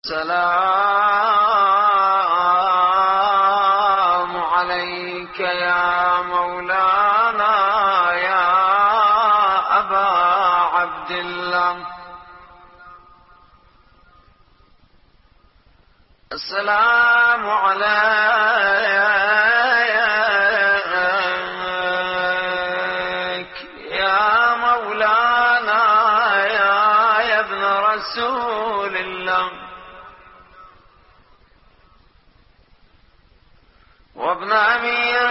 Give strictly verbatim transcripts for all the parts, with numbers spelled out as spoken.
السلام عليك يا مولانا يا أبا عبد الله. السلام عليك يا مولانا يا ابن رسول الله وابن أمير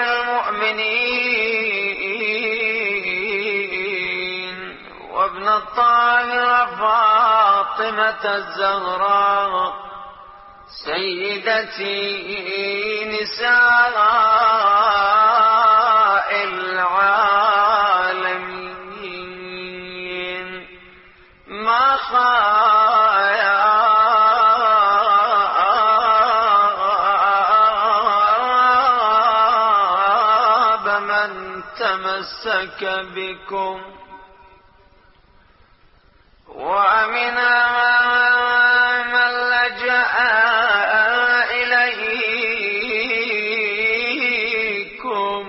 المؤمنين وابن الطاهرة فاطمة الزهراء سيدتي نساء العالمين. ما خاب من تمسك بكم وأمن من لجأ إليكم.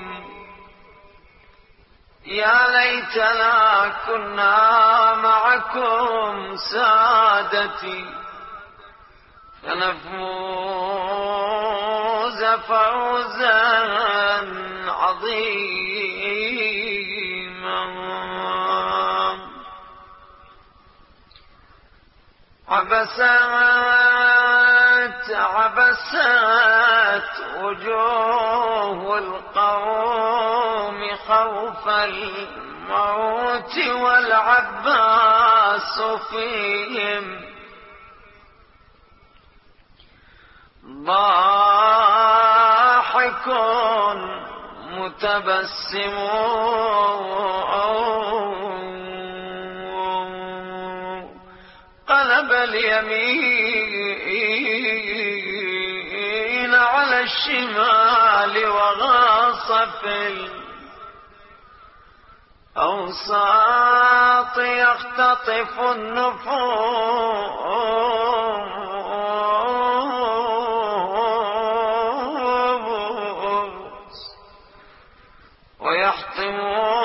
يا ليتنا كنا معكم سادتي فنفوز فوزا عظيما. عبست عبست وجوه القوم خوف الموت والعباس فيهم ضاحك متبسم قلب اليمين على الشمال وغاص في الأوساط يختطف النفوس ويحطم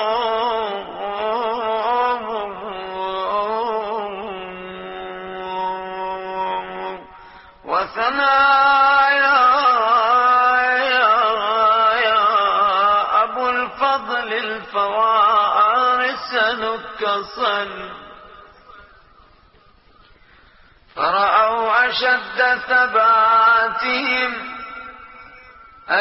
وثنايا يا أبو الفضل الفوارس نكصا فرأوا أشد ثباتهم أن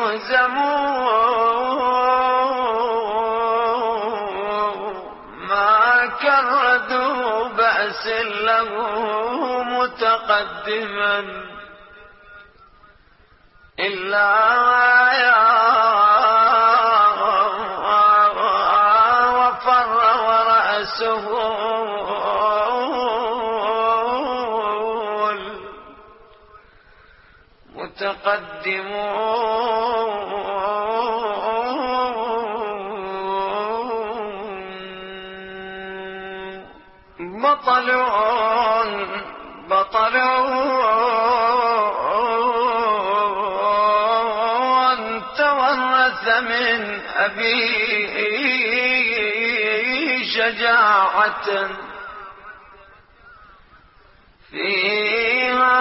يهزموا ما كردوا بأس له متقدما إلا وفر ورأسه المتقدم بطل بطل تورث من أبيه شجاعة فيها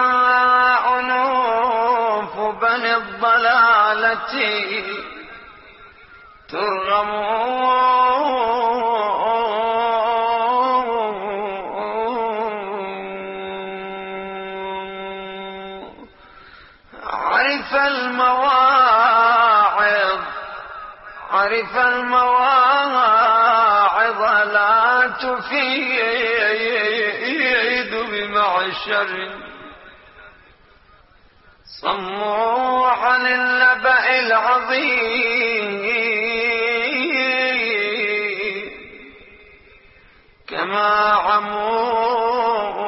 أنوف بني الضلالة ترغم عرف المواعظ عرف المواعظ لا تفيد بمعشر صموا عن النبأ العظيم كما عموا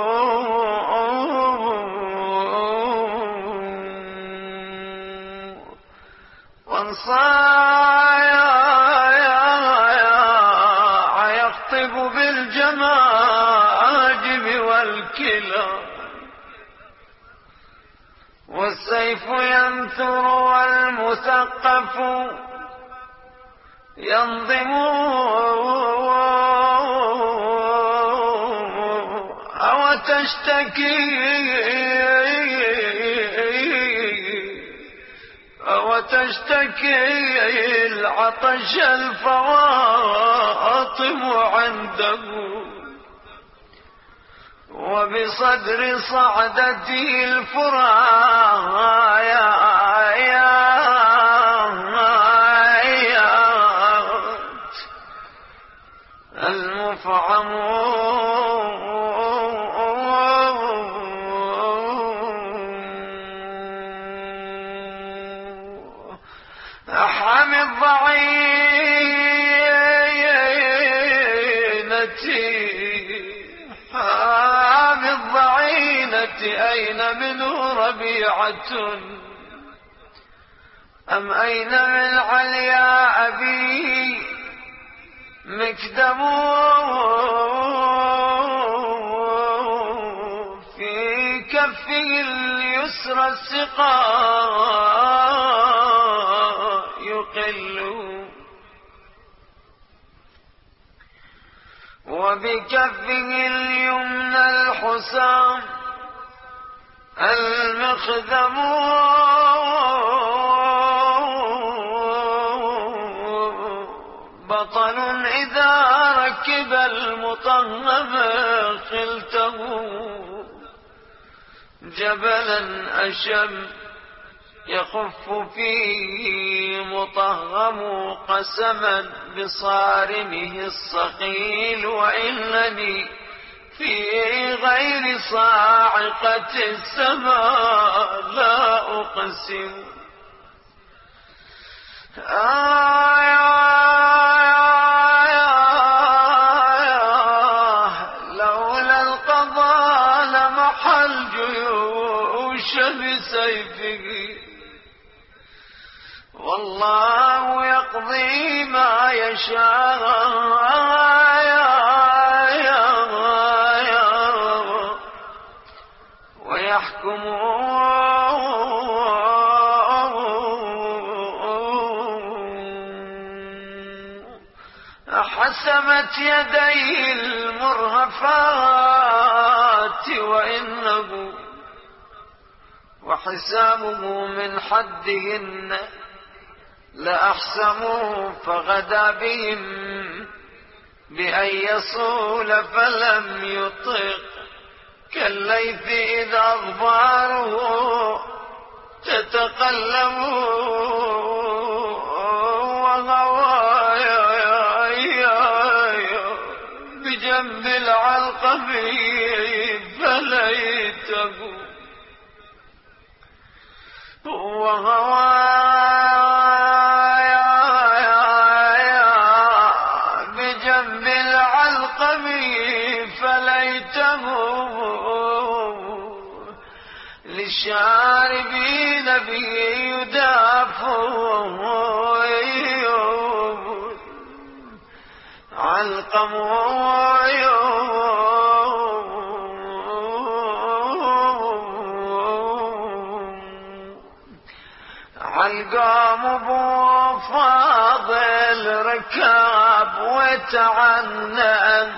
وانصايا يخطب بالجماجم والكلى والسيف ينثر والمثقف ينظم أو تشتكي أو تشتكي العطش الفواطم عنده وبصدر صعدته الفرايات المفعم حامي الضعينة حامي الضعينة أين منه ربيعة أم أين من عليا أبي مكدم في كفه اليسرى السقاء يقل وبكفه اليمنى الحسام المخدم بطل إذا ركب المطهم خلته جبلا أشم يخف فيه مطهم قسما بصارمه الصقيل وإنني في غير صاعقة السماء لا أقسم آه لولا القضاء لمحى الجيوش بسيفه والله يقضي ما يشاء ويحكم حسمت يديه المرهفات وإنه وحسامه من حدهن لأحسموا فغدا بهم بأن يصول فلم يطق كالليث إذا أظفاره تتقلب وهوايا بجنب العلقم فليته وهوايا بجنب العلقم فليته للشاربين به يدافع علقم علقام ابو فاضل ركاب وتعنى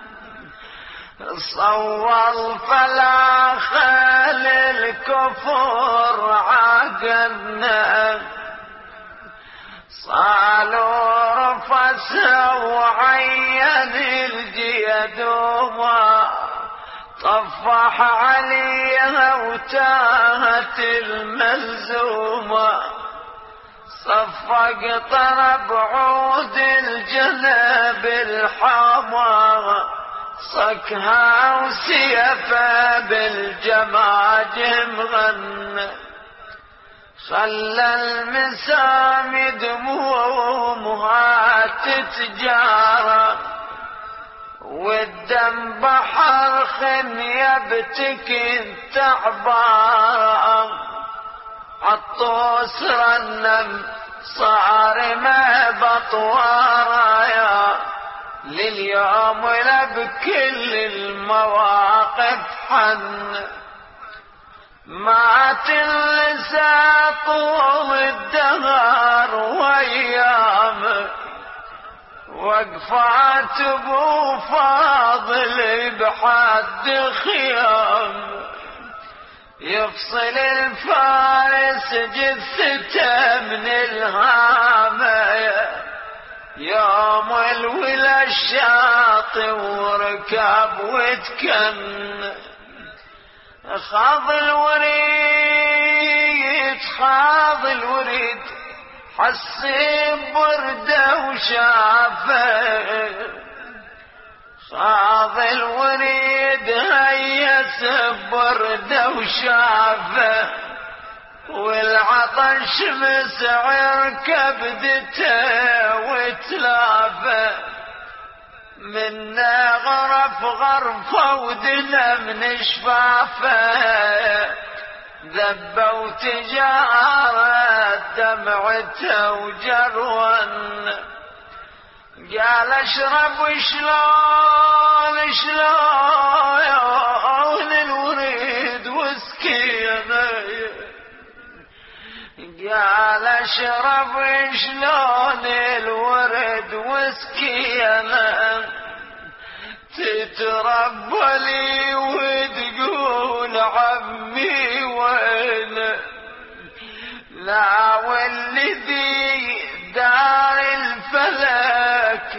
صور فلاخل الكفر عقنا صالوا رفس وعين الجيد وما طفح عليها وتاهت الملزومة صفق طرب عود الجنب الحمى صكها وسيفا بالجماجم غنى خلى المسام دمومها تتجارى والدم بحر خن يبتكي تعبان عطوس رنم صارمه بطوارايا لليوم ولا بكل المواقف حن ما وقفات اللسا طول الدهر وأيام، وقفات ابو فاضل بحد خيام، يفصل الفارس جثته من الهامة، يوم الولا الشاطئ وركب وتكن، خاض الوريد خاض الوريد حس ببرده وشافه، خاض الوريد هيس ببرده وشافه، والعطش مسعر كبدته وتلافه، من غرف غرفه ودنا من شفافه، ذبه وتجاره دمعته وجرون، قال اشرب شلون شلون الوريد وسكينه، قال اشرب شلون الورد وسكينه، تتربى لي وتقول عمي وين، لا والذي دار الفلك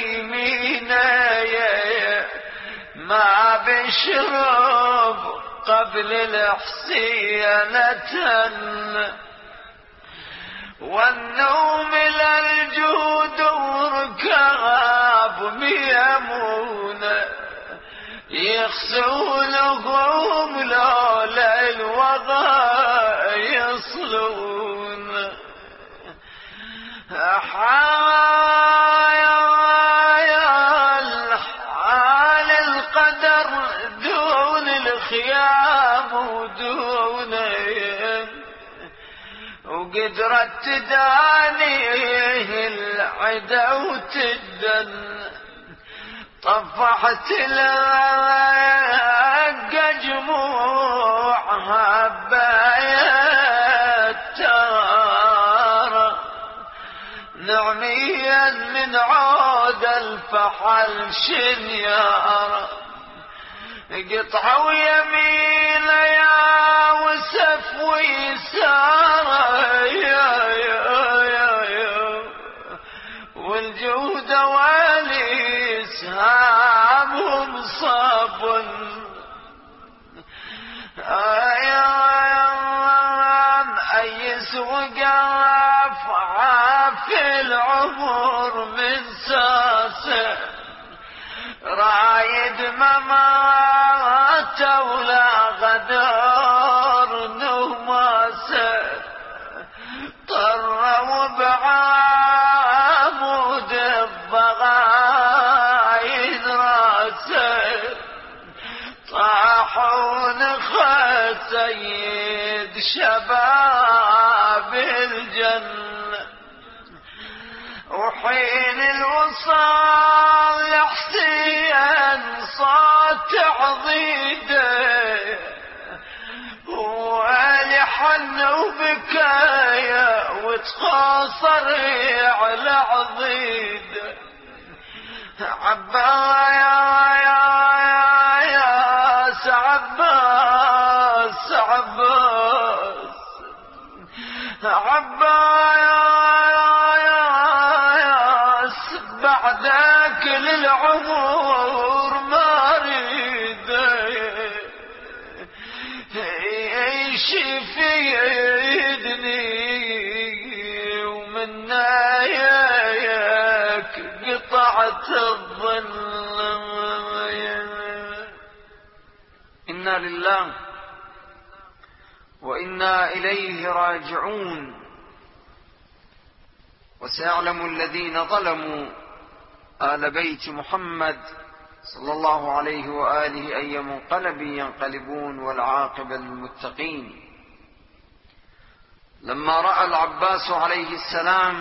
بيمينه، ما بشرب قبل الحسينة، والنوم للجود وركاب ميمونة، يغسلهم لولا الوضع يصلون، حال القدر دون الخيام ودونهم، وقدرت تدانيه العدا وتدن، طفحت لها جموعها بايت تارة، نعميا من عود الفحل شنيارة، قطعوا يمين يا وسف ويسارة، يا يا يا يا والجود والي سهامهم صاب، أيس وقف عافي العمر من ساسه، رايد ممات ولا غدار نوماسه، طروا بعامود الضغاين راسه، طاحون سيد شباب الجنة، وحين الوصال لحسين صوت عضيده، ولحن وبكايا وتقاصر على عضيده، عبايا يا يا عباس عباس عبايا بعدك للعمر ما اريد يشفيدني، ومن ناياك قطعت الظل. إنا لله وإنا إليه راجعون. وسيعلم الذين ظلموا آل بيت محمد صلى الله عليه وآله أي منقلب ينقلبون، والعاقبة للمتقين. لما رأى العباس عليه السلام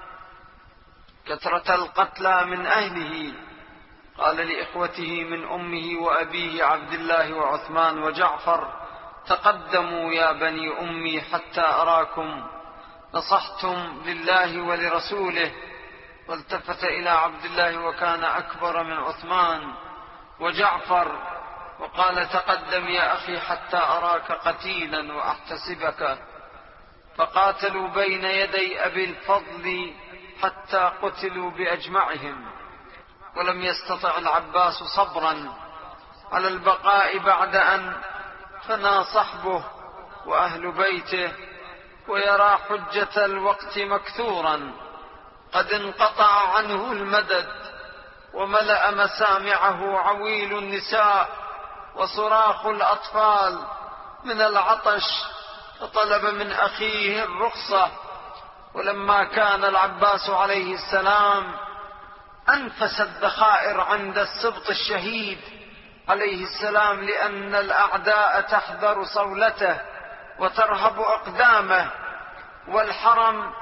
كثرة القتلى من أهله قال لإخوته من أمه وأبيه عبد الله وعثمان وجعفر: تقدموا يا بني أمي حتى أراكم نصحتم لله ولرسوله. والتفت إلى عبد الله وكان أكبر من عثمان وجعفر وقال تقدم يا أخي حتى أراك قتيلا وأحتسبك. فقاتلوا بين يدي أبي الفضل حتى قتلوا بأجمعهم. ولم يستطع العباس صبرا على البقاء بعد أن فنى صحبه وأهل بيته ويرى حجة الوقت مكثورا قد انقطع عنه المدد، وملأ مسامعه عويل النساء وصراخ الأطفال من العطش، فطلب من أخيه الرخصة. ولما كان العباس عليه السلام أنفس الذخائر عند السبط الشهيد عليه السلام، لأن الأعداء تحذر صولته وترهب أقدامه، والحرم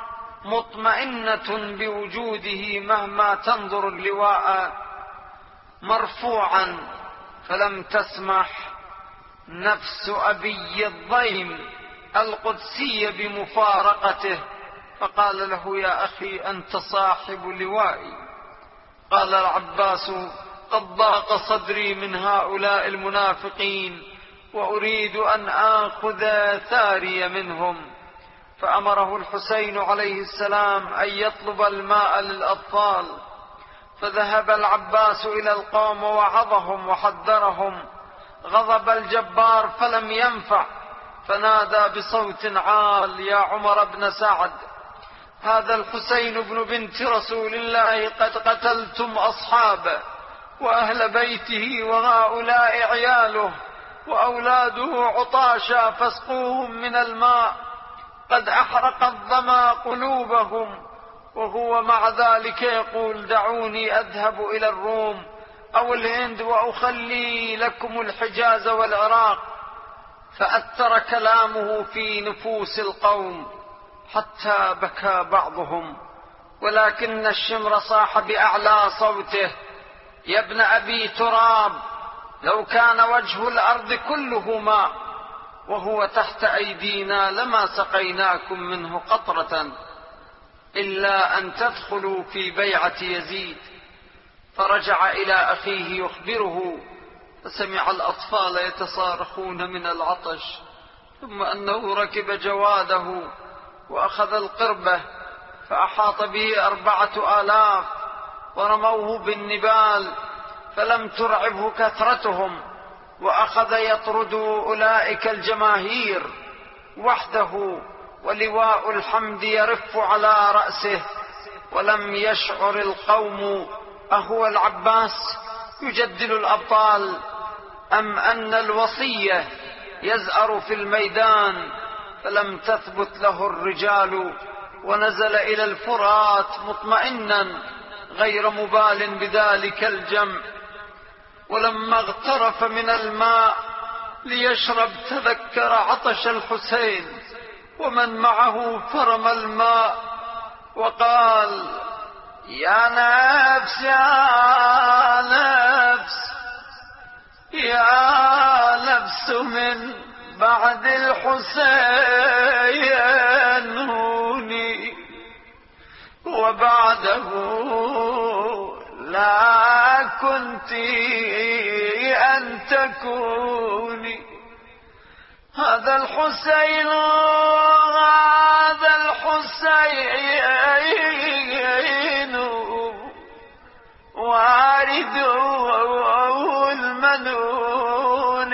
مطمئنة بوجوده مهما تنظر اللواء مرفوعا، فلم تسمح نفس أبي الضيم القدسي بمفارقته، فقال له يا أخي أنت صاحب لوائي. قال العباس قد ضاق صدري من هؤلاء المنافقين وأريد أن آخذ ثاري منهم. فأمره الحسين عليه السلام أن يطلب الماء للأطفال، فذهب العباس إلى القوم ووعظهم وحذرهم. غضب الجبار فلم ينفع، فنادى بصوت عال يا عمر بن سعد، هذا الحسين بن بنت رسول الله قد قتلتم أصحابه وأهل بيته وهؤلاء عياله وأولاده عطاشا فاسقوهم من الماء، قد أحرق الظما قلوبهم. وهو مع ذلك يقول دعوني أذهب إلى الروم أو الهند وأخلي لكم الحجاز والعراق. فأثر كلامه في نفوس القوم حتى بكى بعضهم، ولكن الشمر صاح بأعلى صوته يا ابن أبي تراب، لو كان وجه الأرض كله ماء وهو تحت أيدينا لما سقيناكم منه قطرة إلا أن تدخلوا في بيعة يزيد. فرجع إلى أخيه يخبره، فسمع الأطفال يتصارخون من العطش، ثم أنه ركب جواده وأخذ القربة فأحاط به أربعة آلاف ورموه بالنبال، فلم ترعبه كثرتهم، وأخذ يطرد أولئك الجماهير وحده، ولواء الحمد يرف على رأسه. ولم يشعر القوم أهو العباس يجدل الأبطال أم أن الوصية يزأر في الميدان، فلم تثبت له الرجال، ونزل إلى الفرات مطمئنا غير مبال بذلك الجمع. ولما اغترف من الماء ليشرب تذكر عطش الحسين ومن معه، فرمى الماء وقال يا نفس يا نفس يا نفس من بعد الحسين هوني، وبعده لا كنت أن تكوني. هذا الحسين هذا الحسين وارده المنون،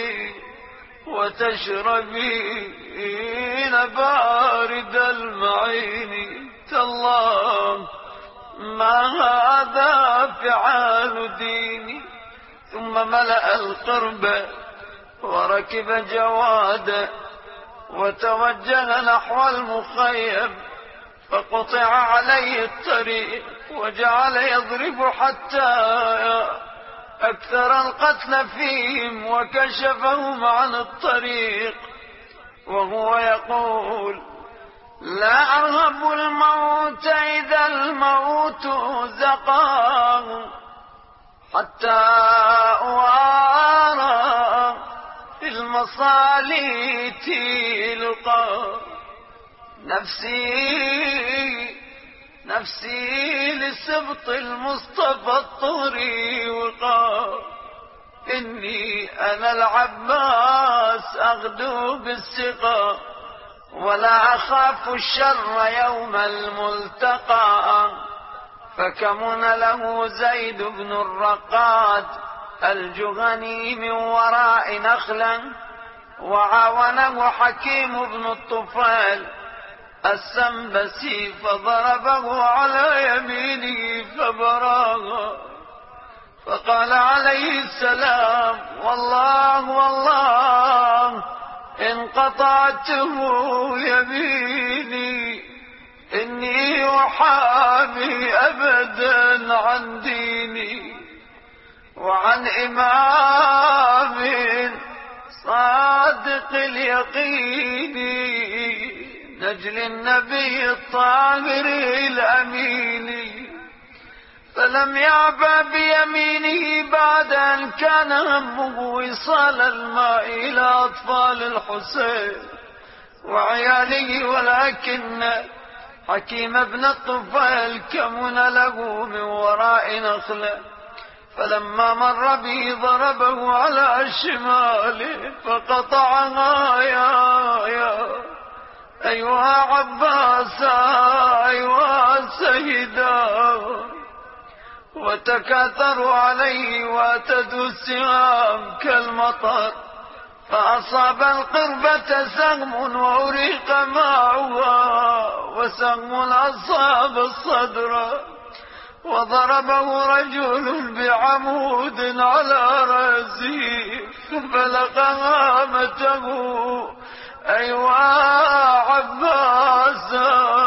وتشربين بارد المعين. تالله ما هذا فعال ديني. ثم ملأ القرب وركب جواده وتوجه نحو المخيم، فقطع عليه الطريق وجعل يضرب حتى أكثر القتل فيهم وكشفهم عن الطريق، وهو يقول لا أرهب الموت إذا الموت زقاه، حتى أوارى في المصاليت لقى نفسي نفسي لسبط المصطفى الطهري وقى إني أنا العباس أغدو بالسقا ولا أخاف الشر يوم الملتقى فكمن له زيد بن الرقاد الجهني من وراء نخلا وعاونه حكيم بن الطفيل السنبسي فضربه على يمينه فبراغ فقال عليه السلام والله والله إن قطعته يميني إني أحامي أبدا عن ديني وعن إمام صادق اليقين نجل النبي الطاهر الأمين فلم يعبأ بيمينه بعد أن كان همه وصال الماء إلى أطفال الحسين وعياله ولكن حكيم ابن الطفيل كمن له من وراء نخله فلما مر به ضربه على شماله فقطعها يا يا أيها عباس أيها سيدا وتكاثروا عليه واتدوا السهام كالمطر فأصاب القربة سهم وأريق معها وسهم أصاب الصدر وضربه رجل بعمود على رأسه فبلغ هامته أيها عباس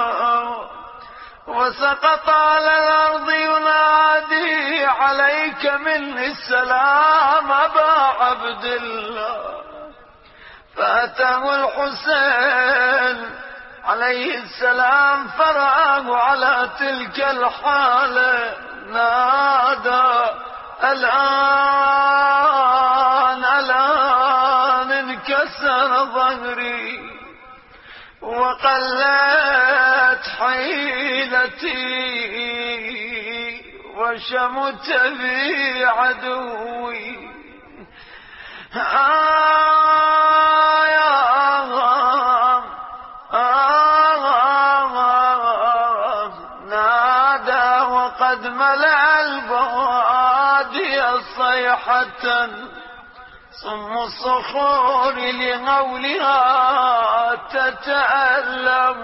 وسقط على الأرض ينادي عليك مني السلام أبا عبد الله فأتاه الحسين عليه السلام فرآه على تلك الحالة نادى الآن الآن انكسر ظهري وقلت حيلتي وشمت بي عدوي آه يا آه آه نادى وقد ملأ البوادي صيحة صم الصخور لغولها تتألم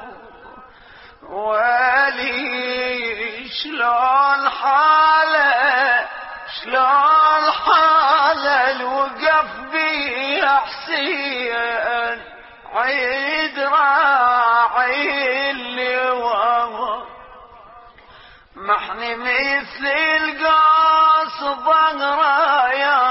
ولي شلون حاله شلون حاله الوقف بي حسين عيد راعي اللواء محني مثل القاص ظهرايا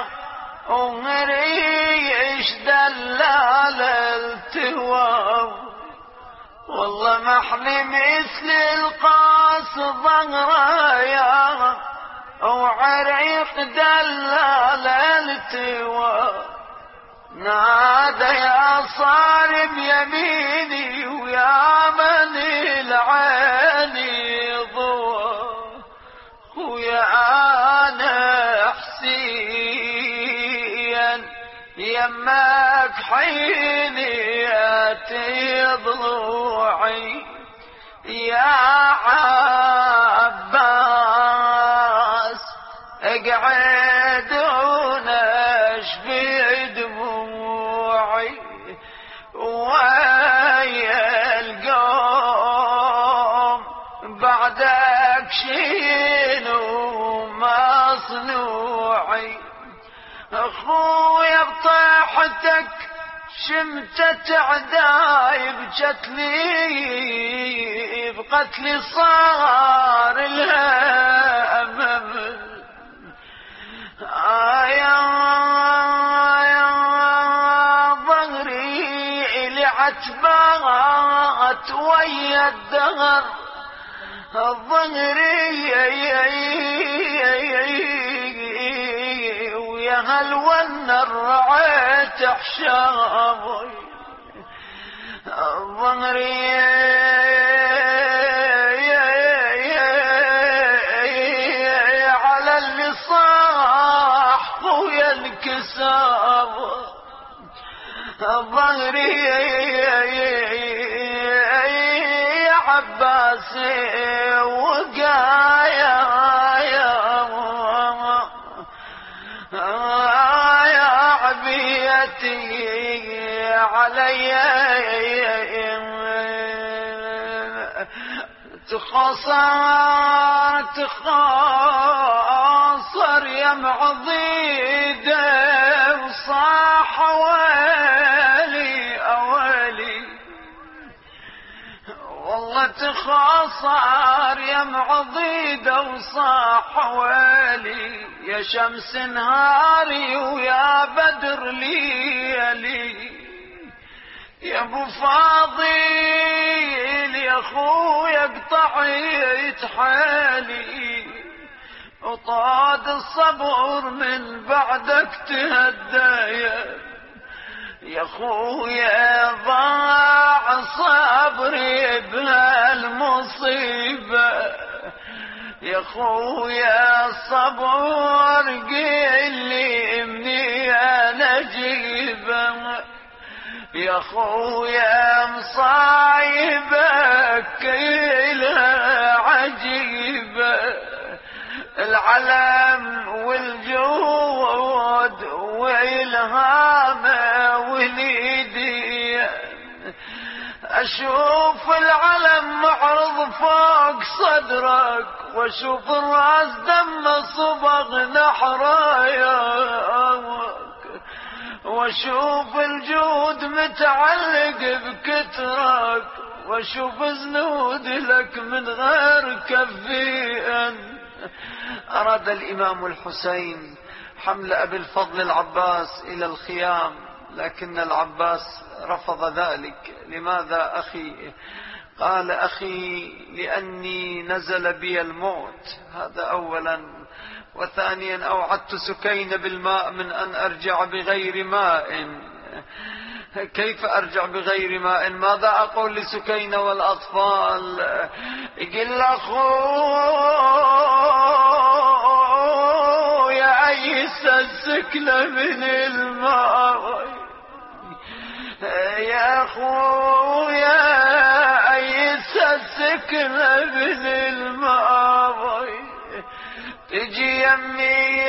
ومريش دلال التواو والله محني مثل القاص ظهرايا وعريق دلال التواو نادى يا صارم يميني ويا من العيني ضوى ويا انا حسين يمك حيني ياتي ضلوعي يا عباس اقعد ونشفي دموعي ويا القوم بعدك شينو مصنوعي اخويا بطيحتك شمتت عداي بقتلي بقتلي صار الهم آيا آيا ظهري لعتبات ويا الدهر ظهري يا هل ون الرعيت حشابي ظهري على اللي صاح خويا انكسر ظهري يا عباسي وقايا يا عبيتي علي تخاصر تخاصر يا معضيده وصاح ويلي اويلي والله تخاصر يا معضيده وصاح ويلي يا شمس نهاري ويا بدر ليلي يا ابو فاضل يا خويا قطعيت حالي وطاد الصبر من بعدك تهدايا يا خويا ضاع صبري بهالمصيبة يا خويا صبر قل لي مني انا جيبه يا خويا مصايبك كلها عجيبة العلم والجود والهامة واليدي أشوف العلم معرض فوق صدرك وأشوف الراس دم صبغ نحراياك واشوف الجود متعلق بكترك واشوف زنود لك من غير كفين. أراد الإمام الحسين حمل أبي الفضل العباس إلى الخيام لكن العباس رفض ذلك. لماذا أخي؟ قال أخي لأني نزل بي الموت، هذا أولا، وثانيا أوعدت سكين بالماء من أن أرجع بغير ماء. كيف أرجع بغير ماء؟ ماذا أقول لسكين والأطفال؟ قل أخو يا أيس السكنة من الماء يا أخو يا أيس السكنة من الماء تجي يمي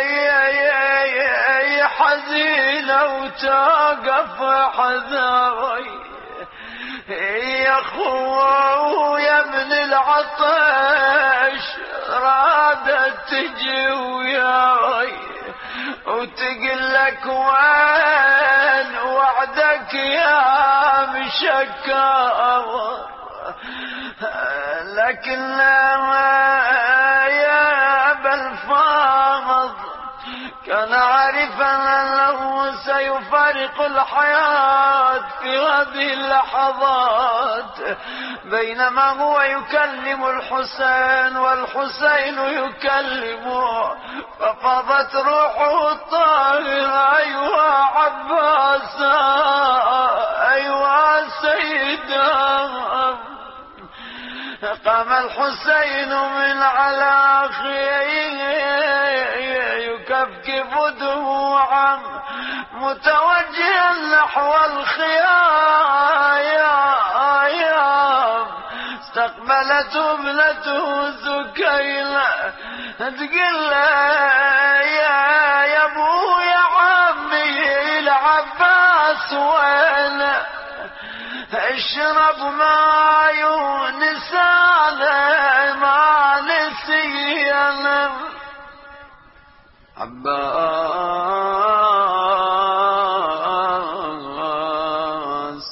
يا حزينة وتوقف حذاوي يا أخو يا من العطش رادت تجي وياي وتقول لك وين وعدك يا مشكاوى لكن يا أبا الفاضل كان عارفا أنه سيفارق الحياة في هذه اللحظات بينما هو يكلم الحسين والحسين يكلمه ففاضت روحه الطاهرة. أيها عباسا أيها سيدا. قام الحسين من على خيه يكفكف دموعا متوجها نحو الخيام. استقبلته ابنته زكينة تقول يا يا ابو يا عمي العباس وين اشرب ما يونسانا ما نسينا. عباس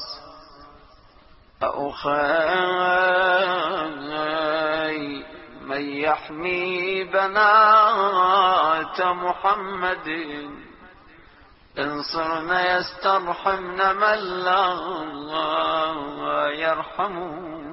أخي من يحمي بنات محمد إن صرنا يسترحمن من لا يرحمه.